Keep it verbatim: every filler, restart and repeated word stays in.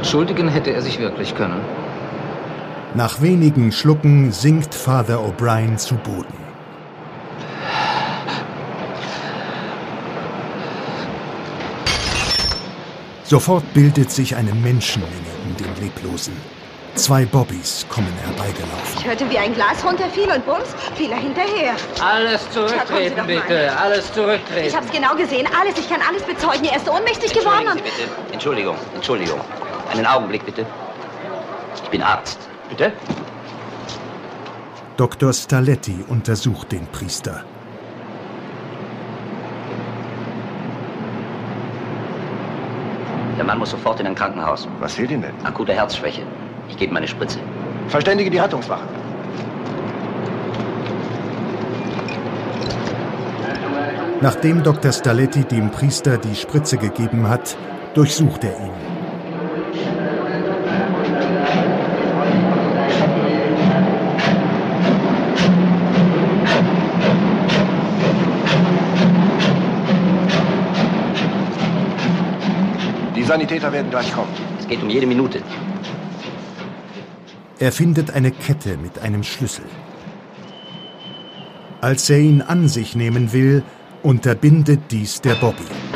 Entschuldigen hätte er sich wirklich können. Nach wenigen Schlucken sinkt Father O'Brien zu Boden. Sofort bildet sich eine Menschenmenge um den Leblosen. Zwei Bobbys kommen herbeigelaufen. Ich hörte, wie ein Glas runterfiel und bums, fiel er hinterher. Alles zurücktreten, bitte. Alles zurücktreten. Ich hab's genau gesehen. Alles. Ich kann alles bezeugen. Er ist ohnmächtig geworden. Entschuldigen Sie bitte. Entschuldigung. Entschuldigung. Einen Augenblick, bitte. Ich bin Arzt. Bitte? Doktor Staletti untersucht den Priester. Der Mann muss sofort in ein Krankenhaus. Was fehlt ihm denn? Akute Herzschwäche. Ich gebe meine Spritze. Verständige die Rettungswache. Nachdem Doktor Staletti dem Priester die Spritze gegeben hat, durchsucht er ihn. Die Sanitäter werden gleich kommen. Es geht um jede Minute. Er findet eine Kette mit einem Schlüssel. Als er ihn an sich nehmen will, unterbindet dies der Bobby.